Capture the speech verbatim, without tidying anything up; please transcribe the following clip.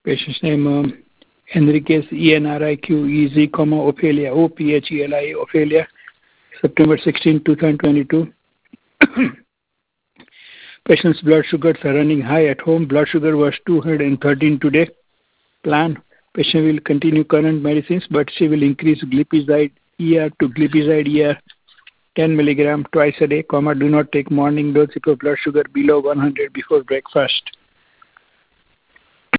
Patient's name um, Enriquez, E N R I Q E Z, comma, Ophelia, O P H E L I A, Ophelia, September sixteenth, twenty twenty-two. Patient's blood sugars are running high at home. Blood sugar was two hundred thirteen today. Plan. Patient will continue current medicines, but she will increase glipizide E R to glipizide E R ten milligram twice a day, comma, do not take morning dose if your blood sugar below one hundred before breakfast.